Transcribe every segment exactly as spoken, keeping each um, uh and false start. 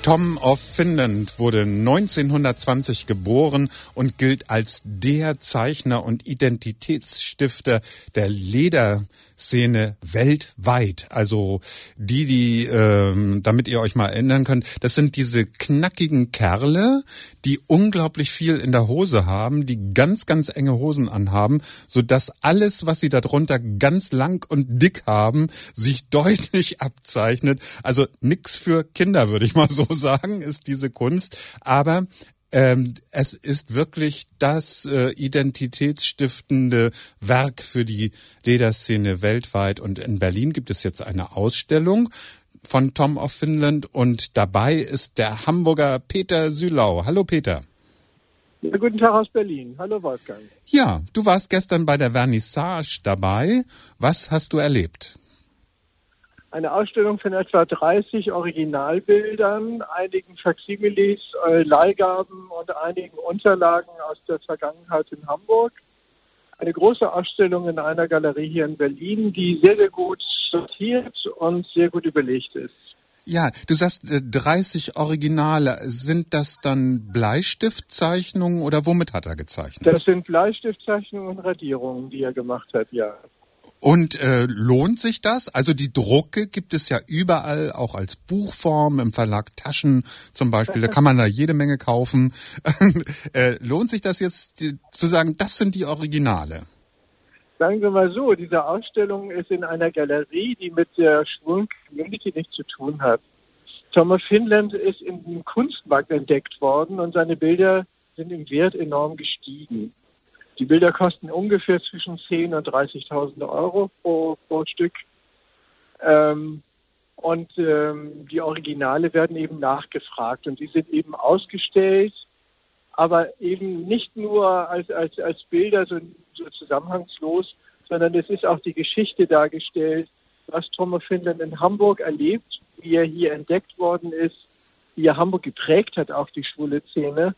Tom of Finland wurde neunzehnhundertzwanzig geboren und gilt als der Zeichner und Identitätsstifter der Lederszene weltweit. Also die, die, ähm, damit ihr euch mal erinnern könnt, das sind diese knackigen Kerle, die unglaublich viel in der Hose haben, die ganz, ganz enge Hosen anhaben, sodass alles, was sie darunter ganz lang und dick haben, sich deutlich abzeichnet. Also nix für Kinder, würde ich mal so sagen, ist diese Kunst. Aber ähm, es ist wirklich das äh, identitätsstiftende Werk für die Lederszene weltweit. Und in Berlin gibt es jetzt eine Ausstellung von Tom of Finland und dabei ist der Hamburger Peter Sülau. Hallo Peter. Ja, guten Tag aus Berlin. Hallo Wolfgang. Ja, du warst gestern bei der Vernissage dabei. Was hast du erlebt? Eine Ausstellung von etwa dreißig Originalbildern, einigen Faksimiles, äh, Leihgaben und einigen Unterlagen aus der Vergangenheit in Hamburg. Eine große Ausstellung in einer Galerie hier in Berlin, die sehr, sehr gut sortiert und sehr gut überlegt ist. Ja, du sagst dreißig Originale. Sind das dann Bleistiftzeichnungen oder womit hat er gezeichnet? Das sind Bleistiftzeichnungen und Radierungen, die er gemacht hat, ja. Und äh, lohnt sich das? Also die Drucke gibt es ja überall, auch als Buchform, im Verlag Taschen zum Beispiel. Da kann man da jede Menge kaufen. äh, lohnt sich das jetzt die, zu sagen, das sind die Originale? Sagen wir mal so, diese Ausstellung ist in einer Galerie, die mit der schwulen Community nichts zu tun hat. Tom of Finland ist im Kunstmarkt entdeckt worden und seine Bilder sind im Wert enorm gestiegen. Die Bilder kosten ungefähr zwischen zehntausend und dreißigtausend Euro pro, pro Stück. Ähm, und ähm, die Originale werden eben nachgefragt und die sind eben ausgestellt, aber eben nicht nur als, als, als Bilder so, so zusammenhangslos, sondern es ist auch die Geschichte dargestellt, was Tom of Finland in Hamburg erlebt, wie er hier entdeckt worden ist, wie er Hamburg geprägt hat, auch die schwule Szene.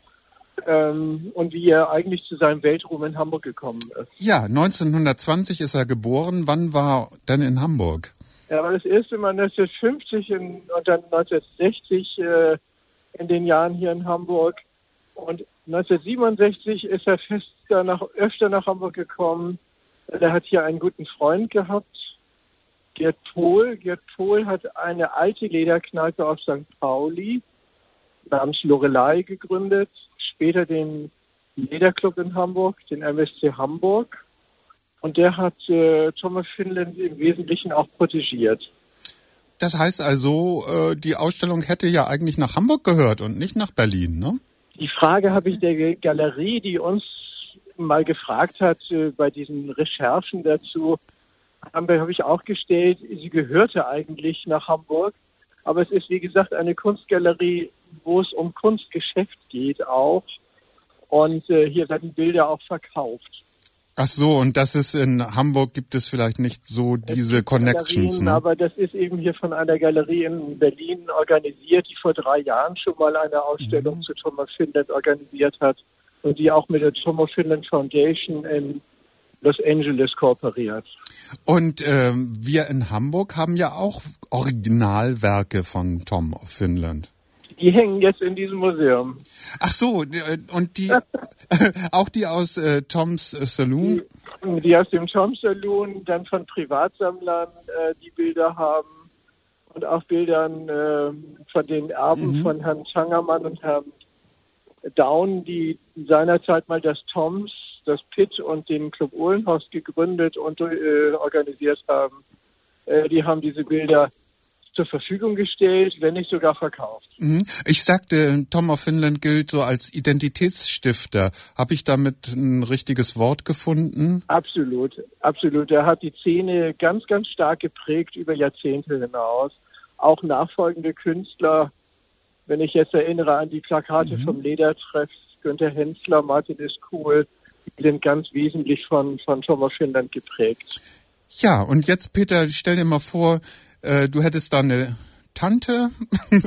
Ähm, und wie er eigentlich zu seinem Weltruhm in Hamburg gekommen ist. Ja, neunzehnhundertzwanzig ist er geboren. Wann war er denn in Hamburg? Er war das erste Mal neunzehnhundertfünfzig in, und dann neunzehnhundertsechzig äh, in den Jahren hier in Hamburg. Und neunzehnhundertsiebenundsechzig ist er fest nach, öfter nach Hamburg gekommen. Er hat hier einen guten Freund gehabt, Gerd Pohl. Gerd Pohl hat eine alte Lederkneipe auf Sankt Pauli namens Lorelei gegründet, später den Lederclub in Hamburg, den M S C Hamburg. Und der hat äh, Tom of Finland im Wesentlichen auch protegiert. Das heißt also, äh, die Ausstellung hätte ja eigentlich nach Hamburg gehört und nicht nach Berlin, ne? Die Frage habe ich der Galerie, die uns mal gefragt hat, äh, bei diesen Recherchen dazu, habe hab ich auch gestellt, sie gehörte eigentlich nach Hamburg. Aber es ist, wie gesagt, eine Kunstgalerie, wo es um Kunstgeschäft geht auch. Und äh, hier werden Bilder auch verkauft. Ach so, und das ist in Hamburg, gibt es vielleicht nicht so diese Connections, Galerien, ne? Aber das ist eben hier von einer Galerie in Berlin organisiert, die vor drei Jahren schon mal eine Ausstellung mhm. zu Tom of Finland organisiert hat und die auch mit der Tom of Finland Foundation in Los Angeles kooperiert. Und ähm, wir in Hamburg haben ja auch Originalwerke von Tom of Finland. Die hängen jetzt in diesem Museum. Ach so, und die auch die aus äh, Toms Saloon? Die, die aus dem Tom Saloon, dann von Privatsammlern, äh, die Bilder haben und auch Bildern äh, von den Erben mhm. von Herrn Zangermann und Herrn Daun, die seinerzeit mal das Toms, das Pitt und den Club Uhlenhorst gegründet und äh, organisiert haben. Äh, die haben diese Bilder zur Verfügung gestellt, wenn nicht sogar verkauft. Ich sagte, Tom of Finland gilt so als Identitätsstifter. Habe ich damit ein richtiges Wort gefunden? Absolut, absolut. Er hat die Szene ganz, ganz stark geprägt über Jahrzehnte hinaus. Auch nachfolgende Künstler, wenn ich jetzt erinnere an die Plakate mhm. vom Ledertreff, Günter Hensler, Martin ist cool, die sind ganz wesentlich von, von Tom of Finland geprägt. Ja, und jetzt, Peter, stell dir mal vor, du hättest da eine Tante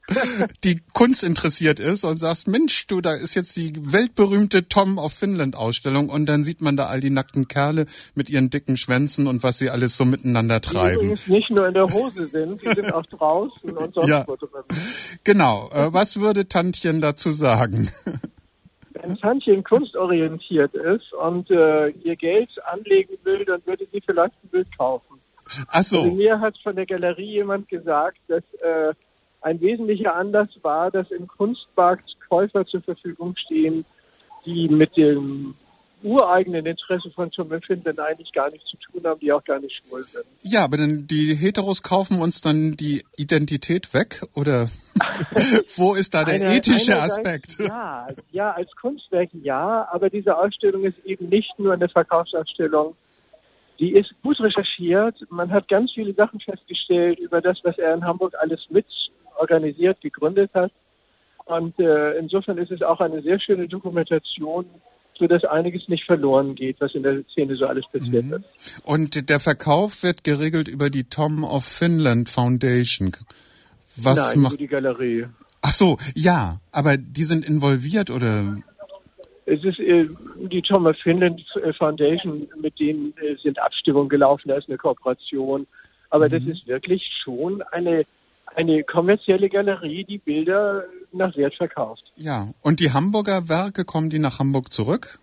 die Kunst interessiert ist und sagst, Mensch, du, da ist jetzt die weltberühmte Tom of Finland Ausstellung und dann sieht man da all die nackten Kerle mit ihren dicken Schwänzen und was sie alles so miteinander treiben. Die übrigens nicht nur in der Hose sind, die sind auch draußen und sonst ja, wo drin. Genau. Äh, was würde Tantchen dazu sagen? Wenn Tantchen kunstorientiert ist und äh, ihr Geld anlegen will, dann würde sie vielleicht ein Bild kaufen. Ach so. Also mir hat von der Galerie jemand gesagt, dass äh, ein wesentlicher Anlass war, dass im Kunstmarkt Käufer zur Verfügung stehen, die mit dem ureigenen Interesse von Tom of Finland eigentlich gar nichts zu tun haben, die auch gar nicht schwul sind. Ja, aber dann die Heteros kaufen uns dann die Identität weg, oder wo ist da der Eine, ethische Aspekt? Ja, ja, als Kunstwerk ja, aber diese Ausstellung ist eben nicht nur eine Verkaufsausstellung. Die ist gut recherchiert. Man hat ganz viele Sachen festgestellt über das, was er in Hamburg alles mit organisiert, gegründet hat. Und äh, insofern ist es auch eine sehr schöne Dokumentation, sodass einiges nicht verloren geht, was in der Szene so alles passiert mhm. ist. Und der Verkauf wird geregelt über die Tom of Finland Foundation. Was Nein, macht über die Galerie. Ach so, ja, aber die sind involviert, oder? Es ist äh, die Tom of Finland Foundation, mit denen äh, sind Abstimmungen gelaufen, da ist eine Kooperation. Aber mhm. das ist wirklich schon eine, eine kommerzielle Galerie, die Bilder nach Wert verkauft. Ja, und die Hamburger Werke, kommen die nach Hamburg zurück?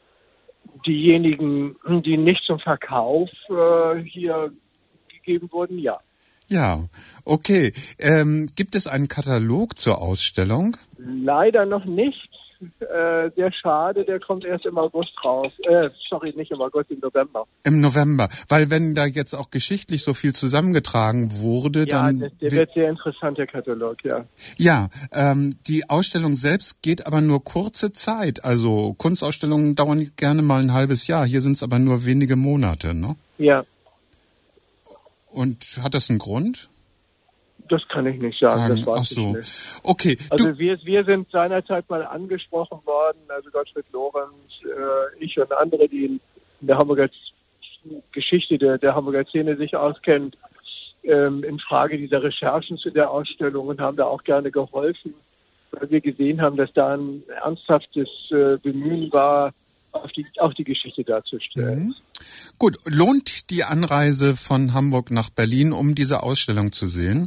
Diejenigen, die nicht zum Verkauf äh, hier gegeben wurden, ja. Ja, okay. Ähm, gibt es einen Katalog zur Ausstellung? Leider noch nicht. Äh, sehr schade, der kommt erst im August raus. Äh, sorry, nicht im August, im November. Im November, weil wenn da jetzt auch geschichtlich so viel zusammengetragen wurde, ja, dann... Ja, der, der wird sehr interessant, der Katalog, ja. Ja, ähm, die Ausstellung selbst geht aber nur kurze Zeit. Also Kunstausstellungen dauern gerne mal ein halbes Jahr. Hier sind es aber nur wenige Monate, ne? Ja. Und hat das einen Grund? Das kann ich nicht sagen, Sagen. das weiß Ach so. ich nicht. Okay. Also du wir, wir sind seinerzeit mal angesprochen worden, also Gottfried Lorenz, äh, ich und andere, die in, in der Hamburger Geschichte der, der Hamburger Szene sich auskennen, ähm, in Frage dieser Recherchen zu der Ausstellung und haben da auch gerne geholfen, weil wir gesehen haben, dass da ein ernsthaftes äh, Bemühen war, auf die, auch die Geschichte darzustellen. Mhm. Gut, lohnt die Anreise von Hamburg nach Berlin, um diese Ausstellung zu sehen?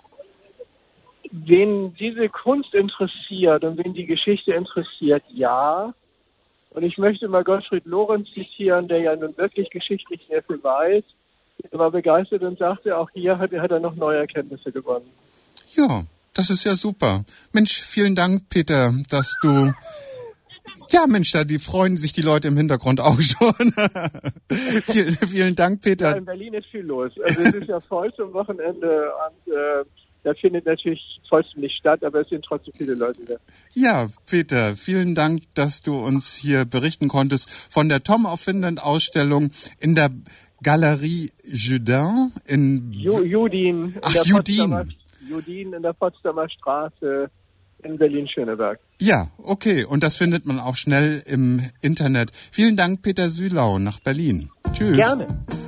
Wen diese Kunst interessiert und wen die Geschichte interessiert, ja. Und ich möchte mal Gottfried Lorenz zitieren, der ja nun wirklich geschichtlich sehr viel weiß. Er war begeistert und sagte, auch hier hat, hat er noch neue Erkenntnisse gewonnen. Ja, das ist ja super. Mensch, vielen Dank, Peter, dass du... Ja, Mensch, da die freuen sich die Leute im Hintergrund auch schon. vielen, vielen Dank, Peter. Ja, in Berlin ist viel los. Also es ist ja voll zum Wochenende und äh, da findet natürlich trotzdem nicht statt, aber es sind trotzdem viele Leute da. Ja, Peter, vielen Dank, dass du uns hier berichten konntest von der Tom of Finland Ausstellung in der Galerie Judin in Ju, Judin. Ach, in der Judin. Judin in der Potsdamer Straße in Berlin-Schöneberg. Ja, okay. Und das findet man auch schnell im Internet. Vielen Dank, Peter Sülau, nach Berlin. Tschüss. Gerne.